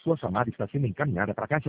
Sua chamada está sendo encaminhada para a caixa